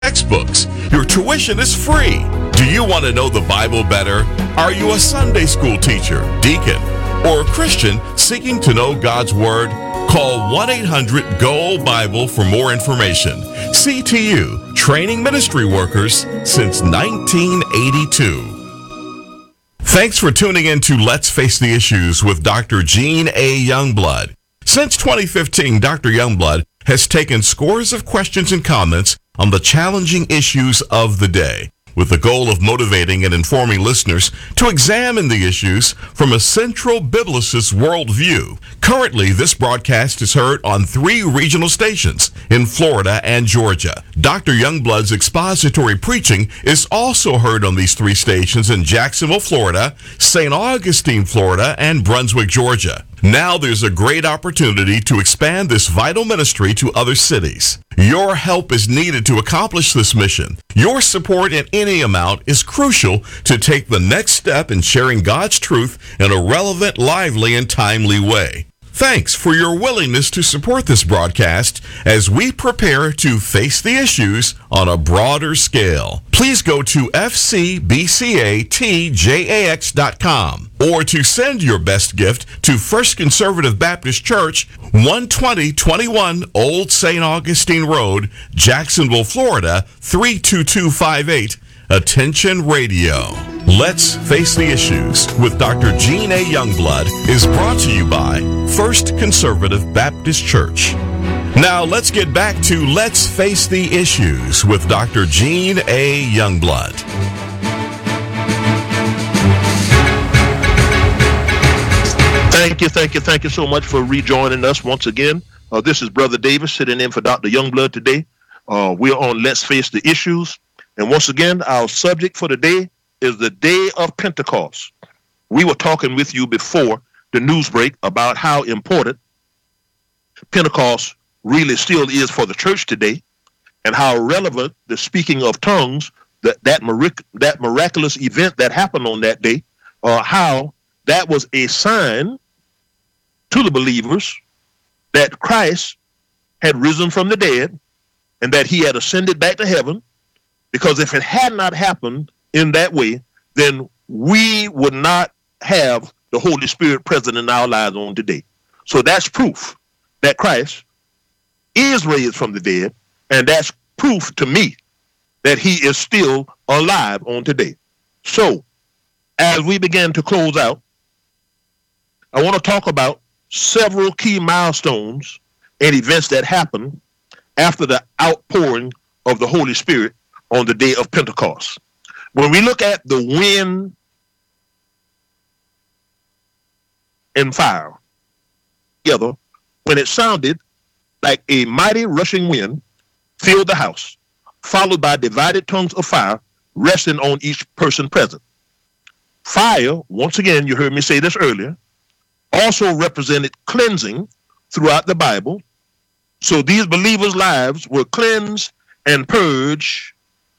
textbooks. Your tuition is free. Do you want to know the Bible better? Are you a Sunday school teacher, deacon, or a Christian seeking to know God's Word? Call 1-800-GO-BIBLE for more information. CTU, training ministry workers since 1982. Thanks for tuning in to Let's Face the Issues with Dr. Gene A. Youngblood. Since 2015, Dr. Youngblood has taken scores of questions and comments on the challenging issues of the day, with the goal of motivating and informing listeners to examine the issues from a central biblicist worldview. Currently, this broadcast is heard on 3 regional stations in Florida and Georgia. Dr. Youngblood's expository preaching is also heard on these 3 stations in Jacksonville, Florida, St. Augustine, Florida, and Brunswick, Georgia. Now there's a great opportunity to expand this vital ministry to other cities. Your help is needed to accomplish this mission. Your support in any amount is crucial to take the next step in sharing God's truth in a relevant, lively, and timely way. Thanks for your willingness to support this broadcast as we prepare to face the issues on a broader scale. Please go to fcbcatjax.com or to send your best gift to First Conservative Baptist Church, 12021 Old St. Augustine Road, Jacksonville, Florida, 32258. Attention Radio. Let's Face the Issues with Dr. Gene A. Youngblood is brought to you by First Conservative Baptist Church. Now let's get back to Let's Face the Issues with Dr. Gene A. Youngblood. Thank you so much for rejoining us once again. This is Brother Davis sitting in for Dr. Youngblood today. We're on Let's Face the Issues. And once again, our subject for today is the day of Pentecost. We were talking with you before the news break about how important Pentecost really still is for the church today, and how relevant the speaking of tongues, that miraculous event that happened on that day, how that was a sign to the believers that Christ had risen from the dead and that he had ascended back to heaven. Because if it had not happened in that way, then we would not have the Holy Spirit present in our lives on today. So that's proof that Christ is raised from the dead, and that's proof to me that he is still alive on today. So as we begin to close out, I want to talk about several key milestones and events that happened after the outpouring of the Holy Spirit on the day of Pentecost. When we look at the wind and fire together, when it sounded like a mighty rushing wind filled the house, followed by divided tongues of fire resting on each person present. Fire, once again, you heard me say this earlier, also represented cleansing throughout the Bible. So these believers' lives were cleansed and purged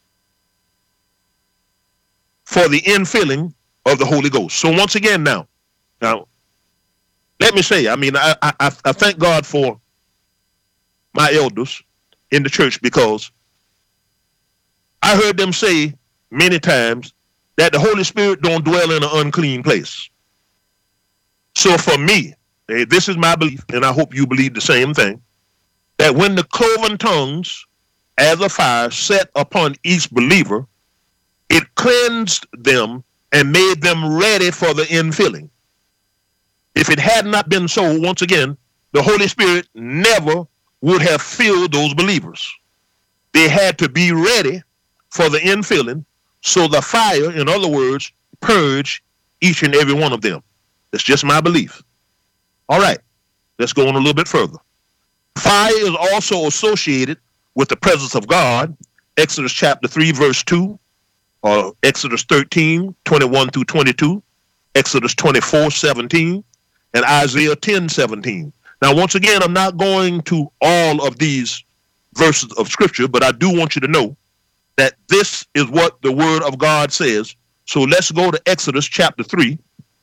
for the infilling of the Holy Ghost. So once again now, let me say, I thank God for my elders in the church, because I heard them say many times that the Holy Spirit don't dwell in an unclean place. So for me, this is my belief, and I hope you believe the same thing, that when the cloven tongues as a fire set upon each believer, it cleansed them and made them ready for the infilling. If it had not been so, once again, the Holy Spirit never would have filled those believers. They had to be ready for the infilling, so the fire, in other words, purge each and every one of them. That's just my belief. All right, let's go on a little bit further. Fire is also associated with the presence of God. Exodus chapter 3, verse 2. Exodus 13, 21 through 22, Exodus 24, 17, and Isaiah 10, 17. Now, once again, I'm not going to all of these verses of Scripture, but I do want you to know that this is what the Word of God says. So let's go to Exodus chapter 3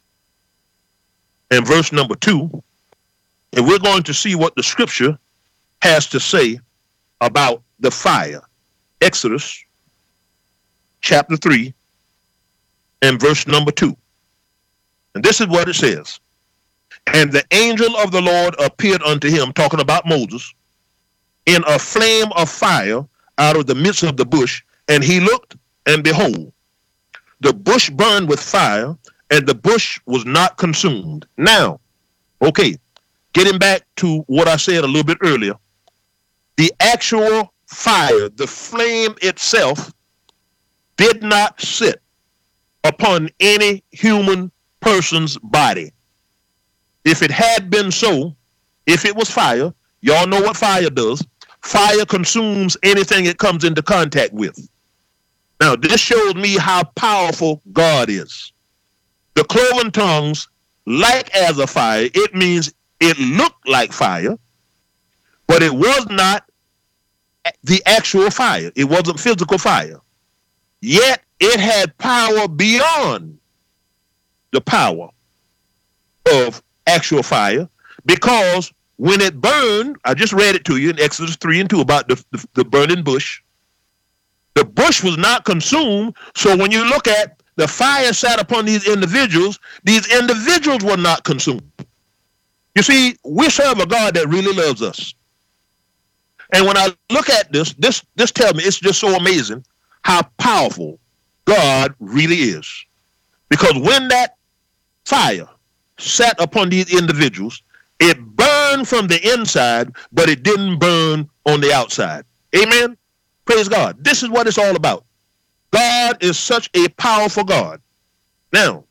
and verse number 2, and we're going to see what the Scripture has to say about the fire. Exodus chapter 3 and verse number 2. And this is what it says. And the angel of the Lord appeared unto him, talking about Moses, in a flame of fire out of the midst of the bush. And he looked, and behold, the bush burned with fire, and the bush was not consumed. Now, okay, getting back to what I said a little bit earlier, the actual fire, the flame itself, did not sit upon any human person's body. If it had been so, if it was fire, y'all know what fire does. Fire consumes anything it comes into contact with. Now, this shows me how powerful God is. The cloven tongues, like as a fire, it means it looked like fire, but it was not the actual fire. It wasn't physical fire. Yet it had power beyond the power of actual fire, because when it burned, I just read it to you in Exodus 3 and 2 about the burning bush. The bush was not consumed. So when you look at the fire sat upon these individuals were not consumed. You see, we serve a God that really loves us. And when I look at this tells me it's just so amazing how powerful God really is. Because when that fire sat upon these individuals, it burned from the inside, but it didn't burn on the outside. Amen? Praise God. This is what it's all about. God is such a powerful God. Now,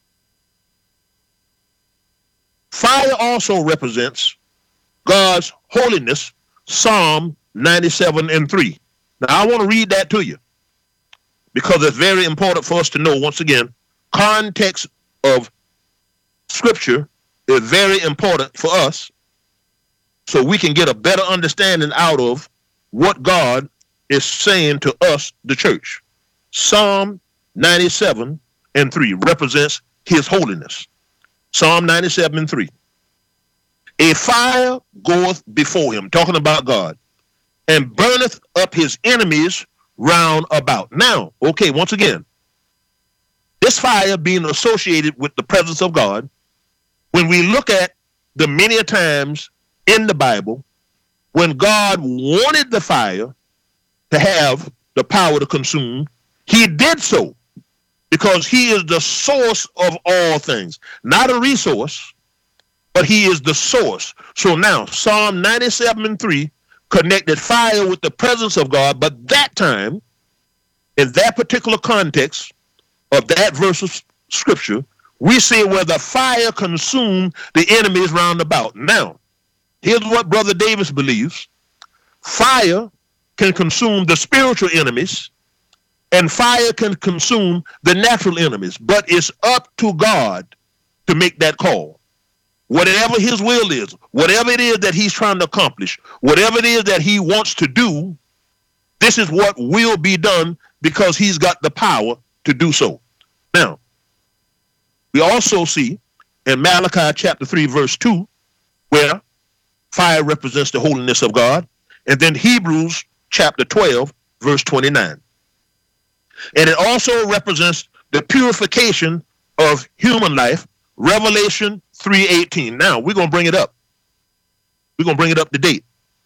fire also represents God's holiness, Psalm 97 and 3. Now, I want to read that to you because it's very important for us to know, once again, context of Scripture is very important for us so we can get a better understanding out of what God is saying to us, the church. Psalm 97 and 3 represents his holiness. Psalm 97 and 3. A fire goeth before him, talking about God, and burneth up his enemies round about. Now, okay, once again, this fire being associated with the presence of God, when we look at the many times in the Bible when God wanted the fire to have the power to consume, he did so because he is the source of all things. Not a resource, but he is the source. So now, Psalm 97 and 3 connected fire with the presence of God, but that time, in that particular context of that verse of Scripture, we see where the fire consumed the enemies round about. Now, here's what Brother Davis believes. Fire can consume the spiritual enemies, and fire can consume the natural enemies, but it's up to God to make that call. Whatever his will is, whatever it is that he's trying to accomplish, whatever it is that he wants to do, this is what will be done because he's got the power to do so. Now, we also see in Malachi chapter 3, verse 2, where fire represents the holiness of God, and then Hebrews chapter 12, verse 29. And it also represents the purification of human life, Revelation 3:18. Now, we're going to bring it up. We're going to bring it up to date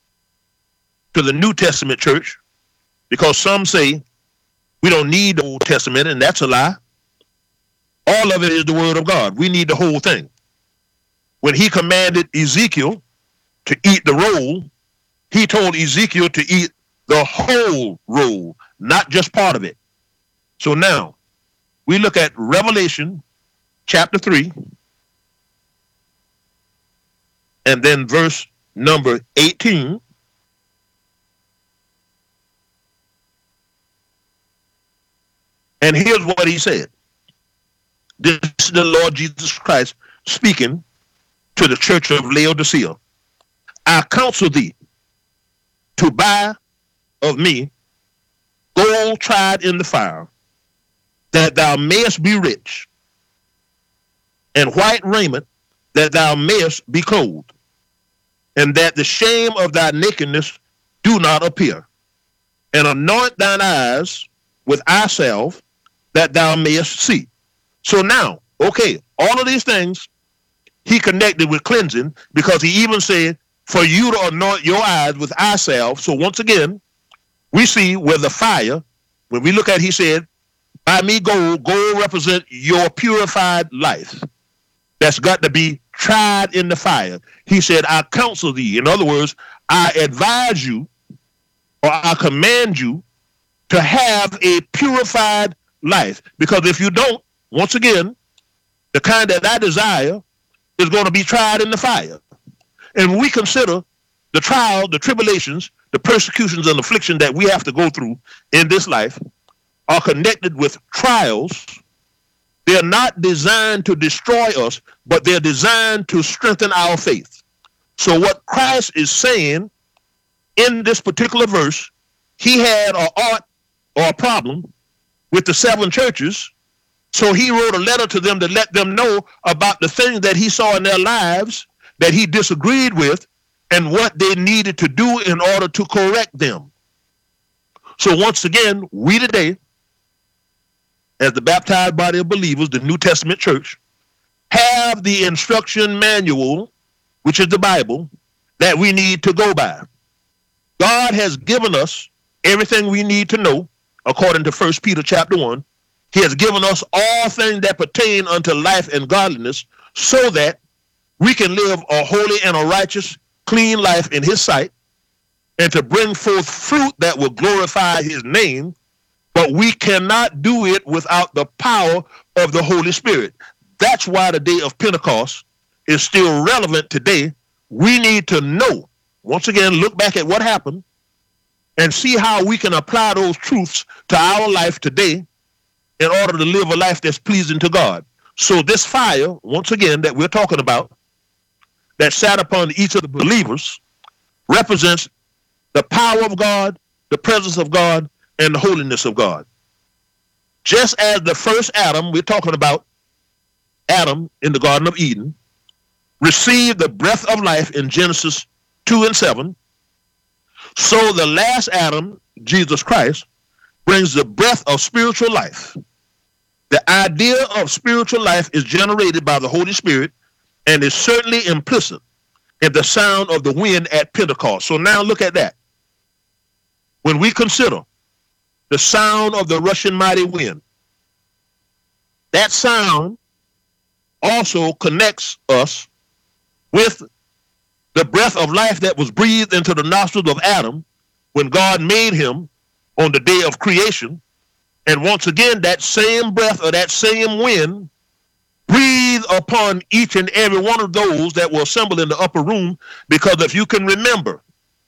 to the New Testament church, because some say we don't need the Old Testament, and that's a lie. All of it is the word of God. We need the whole thing. When he commanded Ezekiel to eat the roll, he told Ezekiel to eat the whole roll, not just part of it. So now, we look at Revelation chapter 3, and then verse number 18. And here's what he said. This is the Lord Jesus Christ speaking to the church of Laodicea. I counsel thee to buy of me gold tried in the fire, that thou mayest be rich, and white raiment, that thou mayest be clothed, and that the shame of thy nakedness do not appear, and anoint thine eyes with eye salve, that thou mayest see. So now, okay, all of these things he connected with cleansing, because he even said for you to anoint your eyes with eye salve. So once again, we see where the fire, when we look at, he said, buy me gold. Gold represent your purified life. That's got to be tried in the fire. He said, I counsel thee. In other words, I advise you, or I command you to have a purified life. Because if you don't, once again, the kind that I desire is going to be tried in the fire. And when we consider the trial, the tribulations, the persecutions and affliction that we have to go through in this life are connected with trials. They're not designed to destroy us, but they're designed to strengthen our faith. So what Christ is saying in this particular verse, he had an art or a problem with the 7 churches. So he wrote a letter to them to let them know about the things that he saw in their lives that he disagreed with and what they needed to do in order to correct them. So once again, we today, as the baptized body of believers, the New Testament church, have the instruction manual, which is the Bible, that we need to go by. God has given us everything we need to know, according to 1 Peter chapter 1. He has given us all things that pertain unto life and godliness, so that we can live a holy and a righteous, clean life in his sight, and to bring forth fruit that will glorify his name. But we cannot do it without the power of the Holy Spirit. That's why the day of Pentecost is still relevant today. We need to know, once again, look back at what happened and see how we can apply those truths to our life today in order to live a life that's pleasing to God. So this fire, once again, that we're talking about, that sat upon each of the believers, represents the power of God, the presence of God, and the holiness of God. Just as the first Adam, we're talking about Adam in the Garden of Eden, received the breath of life in Genesis 2:7, so the last Adam, Jesus Christ, brings the breath of spiritual life. The idea of spiritual life is generated by the Holy Spirit and is certainly implicit in the sound of the wind at Pentecost. So now look at that. When we consider the sound of the rushing mighty wind, that sound also connects us with the breath of life that was breathed into the nostrils of Adam when God made him on the day of creation. And once again, that same breath or that same wind breathed upon each and every one of those that were assembled in the upper room. Because if you can remember,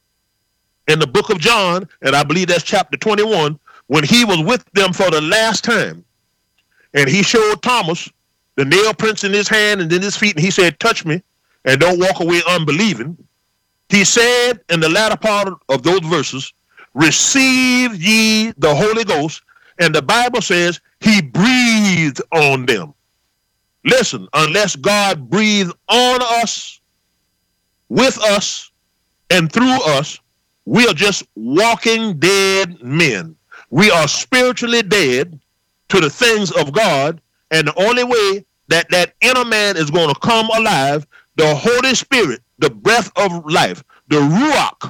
in the book of John, and I believe that's chapter 21, when he was with them for the last time, and he showed Thomas the nail prints in his hand and in his feet, and he said, touch me, and don't walk away unbelieving. He said in the latter part of those verses, receive ye the Holy Ghost, and the Bible says he breathed on them. Listen, unless God breathed on us, with us, and through us, we are just walking dead men. We are spiritually dead to the things of God, and the only way that that inner man is going to come alive, the Holy Spirit, the breath of life, the Ruach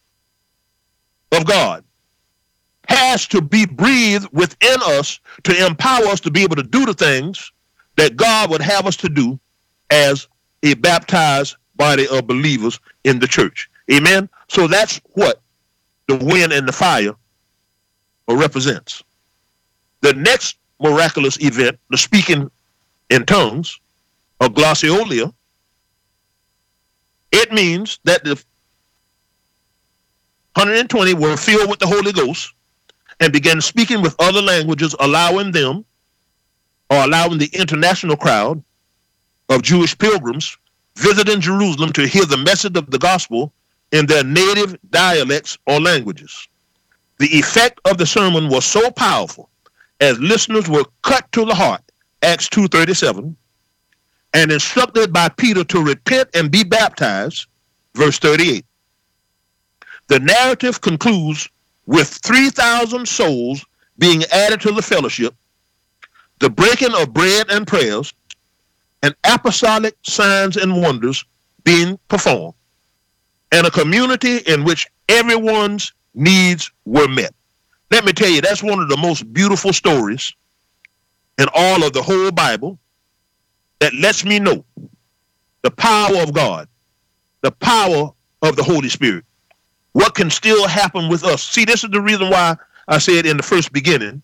of God, has to be breathed within us to empower us to be able to do the things that God would have us to do as a baptized body of believers in the church. Amen? So that's what the wind and the fire represents. The next miraculous event, the speaking in tongues, or glossolalia, it means that the 120 were filled with the Holy Ghost and began speaking with other languages, allowing them, or allowing the international crowd of Jewish pilgrims visiting Jerusalem to hear the message of the gospel in their native dialects or languages. The effect of the sermon was so powerful as listeners were cut to the heart, Acts 2:37, and instructed by Peter to repent and be baptized, verse 38. The narrative concludes with 3,000 souls being added to the fellowship, the breaking of bread and prayers, and apostolic signs and wonders being performed, and a community in which everyone's needs were met. Let me tell you, that's one of the most beautiful stories in all of the whole Bible that lets me know the power of God, the power of the Holy Spirit, what can still happen with us. See, this is the reason why I said in the first beginning,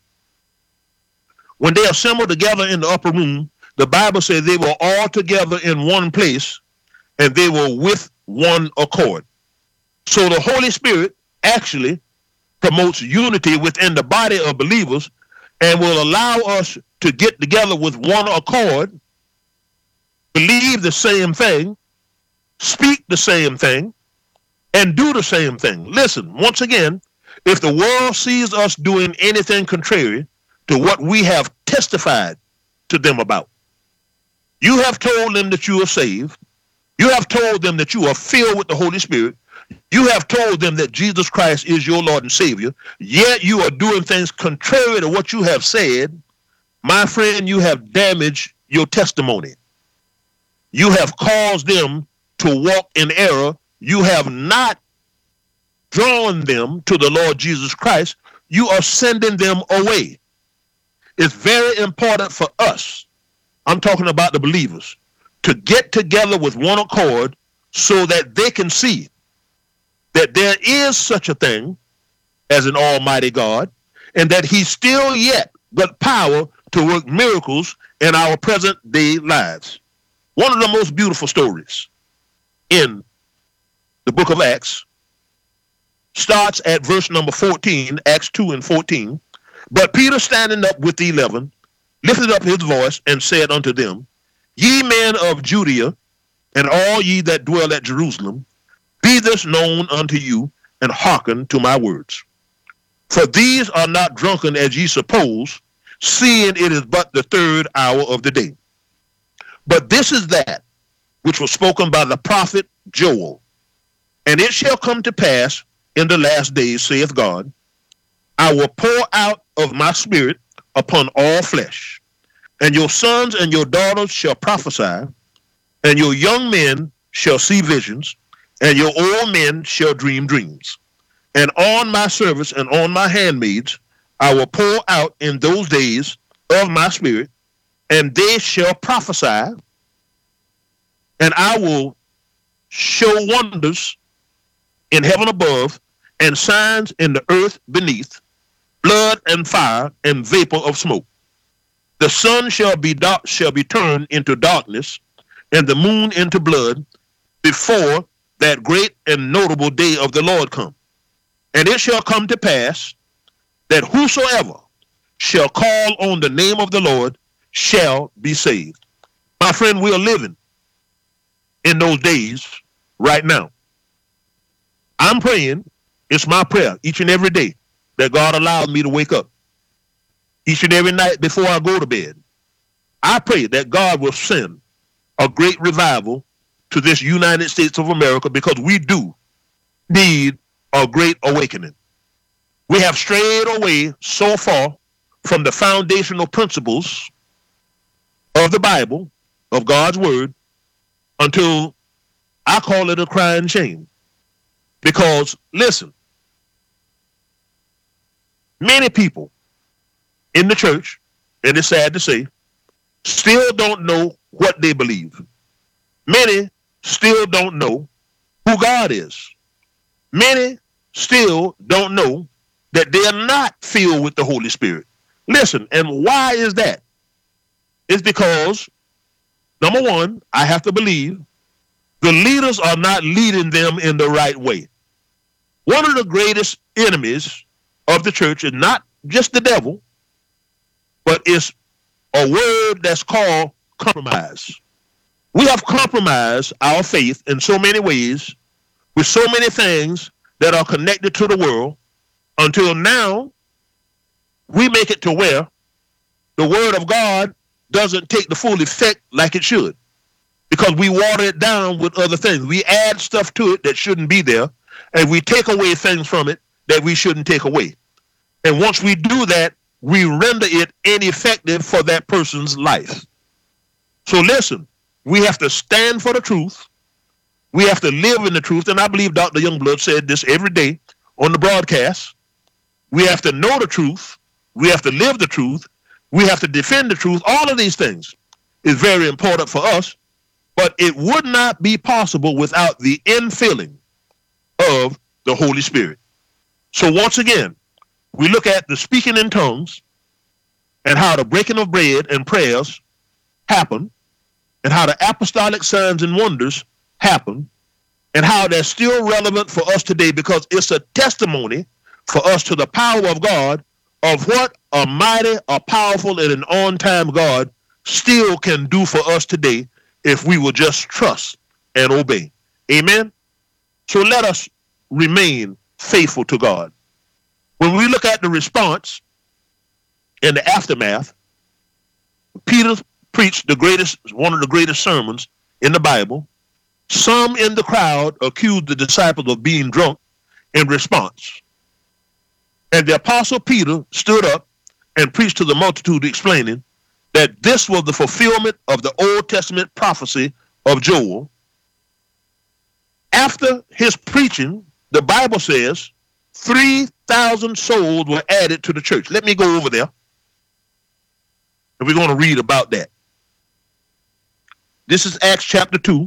when they assembled together in the upper room, the Bible says they were all together in one place and they were with one accord. So the Holy Spirit actually promotes unity within the body of believers and will allow us to get together with one accord, believe the same thing, speak the same thing, and do the same thing. Listen, once again, if the world sees us doing anything contrary to what we have testified to them about, you have told them that you are saved, you have told them that you are filled with the Holy Spirit, you have told them that Jesus Christ is your Lord and Savior, yet you are doing things contrary to what you have said, my friend, you have damaged your testimony. You have caused them to walk in error. You have not drawn them to the Lord Jesus Christ. You are sending them away. It's very important for us, I'm talking about the believers, to get together with one accord so that they can see that there is such a thing as an almighty God and that he's still yet got power to work miracles in our present day lives. One of the most beautiful stories in the book of Acts starts at verse number 14, Acts 2 and 14. But Peter, standing up with the 11, lifted up his voice and said unto them, Ye men of Judea, and all ye that dwell at Jerusalem, be this known unto you, and hearken to my words. For these are not drunken as ye suppose, seeing it is but the third hour of the day. But this is that which was spoken by the prophet Joel. And it shall come to pass in the last days, saith God, I will pour out of my spirit upon all flesh, and your sons and your daughters shall prophesy, and your young men shall see visions, and your old men shall dream dreams. And on my servants and on my handmaids I will pour out in those days of my spirit, and they shall prophesy, and I will show wonders in heaven above, and signs in the earth beneath, blood and fire and vapor of smoke. The sun shall be turned into darkness, and the moon into blood, before that great and notable day of the Lord come. And it shall come to pass that whosoever shall call on the name of the Lord shall be saved. My friend, we are living in those days right now. I'm praying, it's my prayer each and every day that God allows me to wake up. Each and every night before I go to bed, I pray that God will send a great revival to this United States of America, because we do need a great awakening. We have strayed away so far from the foundational principles of the Bible, of God's word, until I call it a crying shame. Because, listen, many people in the church, and it's sad to say, still don't know what they believe. Many still don't know who God is. Many still don't know that they are not filled with the Holy Spirit. Listen, and why is that? It's because, number one, I have to believe the leaders are not leading them in the right way. One of the greatest enemies of the church is not just the devil, but it's a word that's called compromise. We have compromised our faith in so many ways with so many things that are connected to the world, until now we make it to where the word of God doesn't take the full effect like it should, because we water it down with other things. We add stuff to it that shouldn't be there, and we take away things from it that we shouldn't take away. And once we do that, we render it ineffective for that person's life. So listen, we have to stand for the truth. We have to live in the truth. And I believe Dr. Youngblood said this every day on the broadcast. We have to know the truth. We have to live the truth. We have to defend the truth. All of these things is very important for us, but it would not be possible without the infilling of the Holy Spirit. So once again, we look at the speaking in tongues and how the breaking of bread and prayers happen, and how the apostolic signs and wonders happen, and how they're still relevant for us today because it's a testimony for us to the power of God of what a mighty, a powerful, and an on-time God still can do for us today if we will just trust and obey. Amen? So let us remain faithful to God. When we look at the response and the aftermath, Peter preached one of the greatest sermons in the Bible. Some in the crowd accused the disciples of being drunk in response. And the apostle Peter stood up and preached to the multitude, explaining that this was the fulfillment of the Old Testament prophecy of Joel. After his preaching, the Bible says 3,000 souls were added to the church. Let me go over there, and we're going to read about that. This is Acts chapter 2,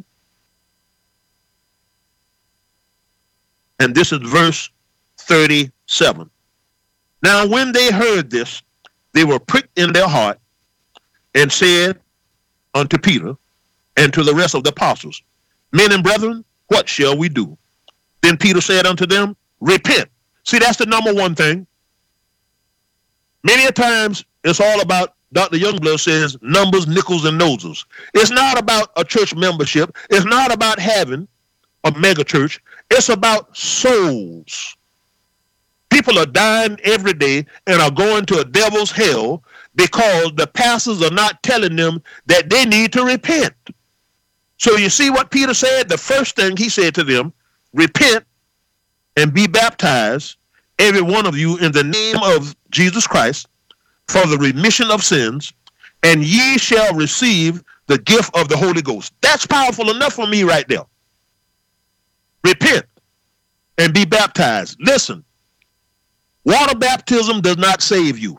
and this is verse 37. Now, when they heard this, they were pricked in their heart and said unto Peter and to the rest of the apostles, Men and brethren, what shall we do? Then Peter said unto them, Repent. See, that's the number one thing. Many a times it's all about, Dr. Youngblood says, numbers, nickels, and noses. It's not about a church membership. It's not about having a mega church. It's about souls. People are dying every day and are going to a devil's hell because the pastors are not telling them that they need to repent. So you see what Peter said? The first thing he said to them, repent and be baptized, every one of you, in the name of Jesus Christ, for the remission of sins, and ye shall receive the gift of the Holy Ghost. That's powerful enough for me right there. Repent and be baptized. Listen, water baptism does not save you.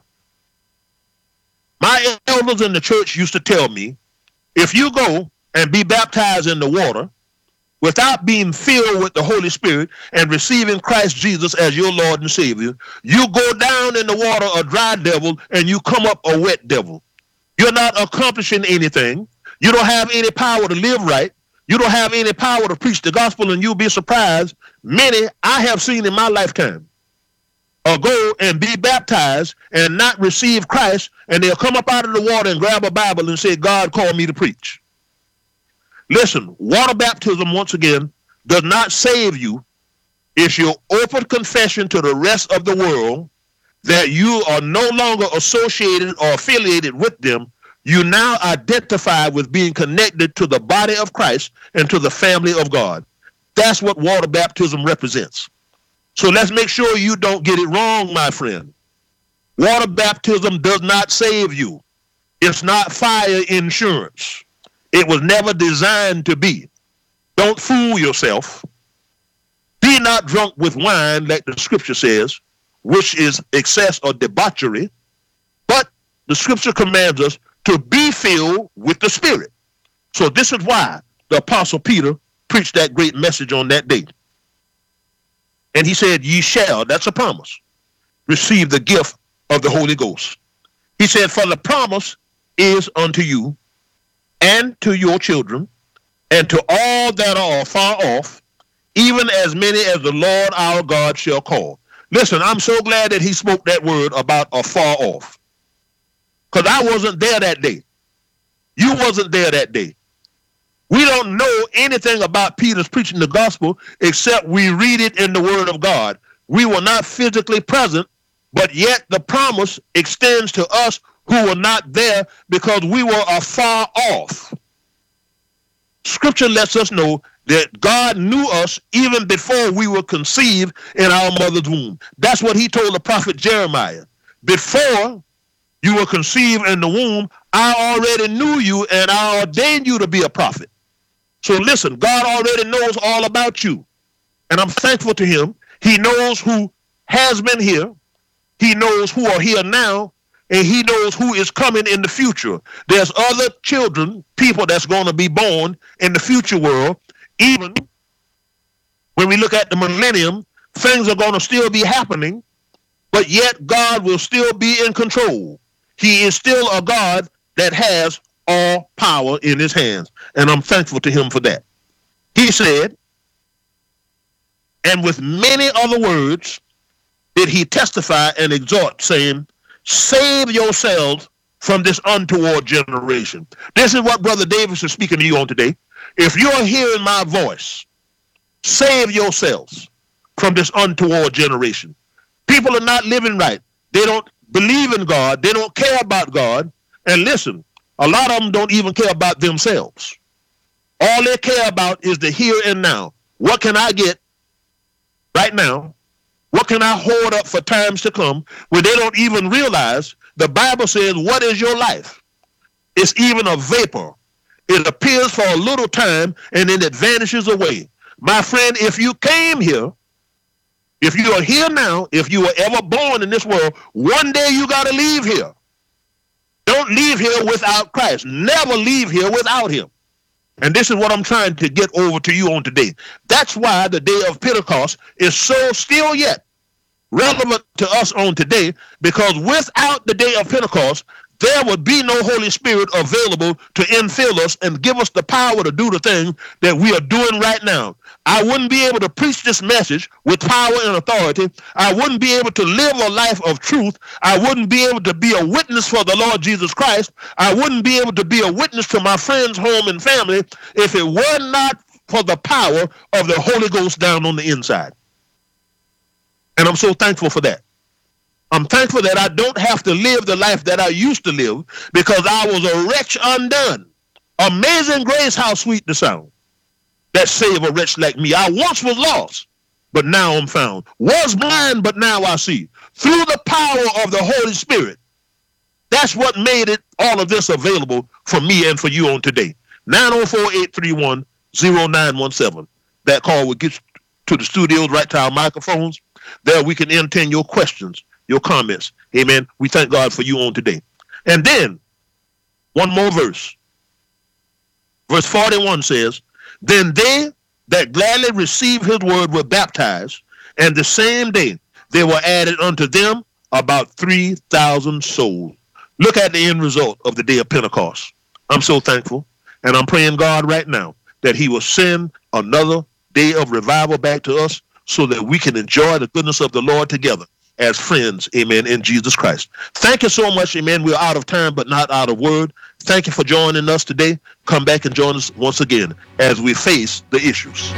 My elders in the church used to tell me, if you go and be baptized in the water without being filled with the Holy Spirit and receiving Christ Jesus as your Lord and Savior, you go down in the water a dry devil and you come up a wet devil. You're not accomplishing anything. You don't have any power to live right. You don't have any power to preach the gospel, and you'll be surprised. Many I have seen in my lifetime go and be baptized and not receive Christ, and they'll come up out of the water and grab a Bible and say, God called me to preach. Listen, water baptism, once again, does not save you. It's your open confession to the rest of the world that you are no longer associated or affiliated with them. You now identify with being connected to the body of Christ and to the family of God. That's what water baptism represents. So let's make sure you don't get it wrong, my friend. Water baptism does not save you. It's not fire insurance. It was never designed to be. Don't fool yourself. Be not drunk with wine, like the scripture says, which is excess or debauchery. But the scripture commands us to be filled with the Spirit. So this is why the Apostle Peter preached that great message on that day. And he said, ye shall, that's a promise, receive the gift of the Holy Ghost. He said, for the promise is unto you and to your children and to all that are far off, even as many as the Lord our God shall call. Listen, I'm so glad that he spoke that word about afar off, because I wasn't there that day. You wasn't there that day. We don't know anything about Peter's preaching the gospel except we read it in the word of God. We were not physically present, but yet the promise extends to us who were not there because we were afar off. Scripture lets us know that God knew us even before we were conceived in our mother's womb. That's what he told the prophet Jeremiah. Before you were conceived in the womb, I already knew you and I ordained you to be a prophet. So listen, God already knows all about you. And I'm thankful to him. He knows who has been here. He knows who are here now. And he knows who is coming in the future. There's other children, people that's going to be born in the future world. Even when we look at the millennium, things are going to still be happening, but yet God will still be in control. He is still a God that has all power in his hands, and I'm thankful to him for that. He said, and with many other words did he testify and exhort, saying, save yourselves from this untoward generation. This is what Brother Davis is speaking to you on today. If you're hearing my voice, save yourselves from this untoward generation. People are not living right. They don't believe in God. They don't care about God. And listen, a lot of them don't even care about themselves. All they care about is the here and now. What can I get right now? What can I hoard up for times to come? Where they don't even realize the Bible says, what is your life? It's even a vapor. It appears for a little time and then it vanishes away. My friend, if you came here, if you are here now, if you were ever born in this world, one day you got to leave here. Don't leave here without Christ. Never leave here without him. And this is what I'm trying to get over to you on today. That's why the day of Pentecost is so still yet relevant to us on today, because without the day of Pentecost, there would be no Holy Spirit available to infill us and give us the power to do the thing that we are doing right now. I wouldn't be able to preach this message with power and authority. I wouldn't be able to live a life of truth. I wouldn't be able to be a witness for the Lord Jesus Christ. I wouldn't be able to be a witness to my friends, home, and family if it were not for the power of the Holy Ghost down on the inside. And I'm so thankful for that. I'm thankful that I don't have to live the life that I used to live because I was a wretch undone. Amazing grace, how sweet the sound that save a wretch like me. I once was lost, but now I'm found. Was blind, but now I see. Through the power of the Holy Spirit. That's what made it, all of this available for me and for you on today. 904-831-0917. That call will get to the studios, right to our microphones. There we can entertain your questions, your comments. Amen. We thank God for you on today. And then, one more verse. Verse 41 says, then they that gladly received his word were baptized, and the same day there were added unto them about 3,000 souls. Look at the end result of the day of Pentecost. I'm so thankful, and I'm praying God right now that he will send another day of revival back to us so that we can enjoy the goodness of the Lord together as friends, amen, in Jesus Christ. Thank you so much, amen. We're out of time, but not out of word. Thank you for joining us today. Come back and join us once again as we face the issues.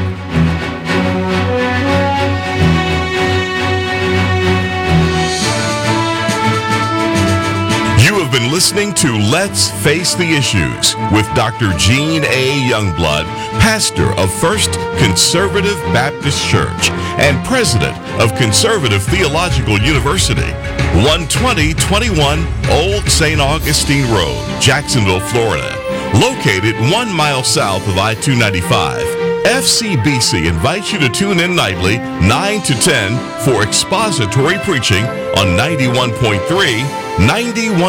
You have been listening to Let's Face the Issues with Dr. Gene A. Youngblood, pastor of First Conservative Baptist Church and president of Conservative Theological University, 12021 Old St. Augustine Road, Jacksonville, Florida. Located 1 mile south of I-295, FCBC invites you to tune in nightly 9 to 10 for expository preaching on 91.3, 91.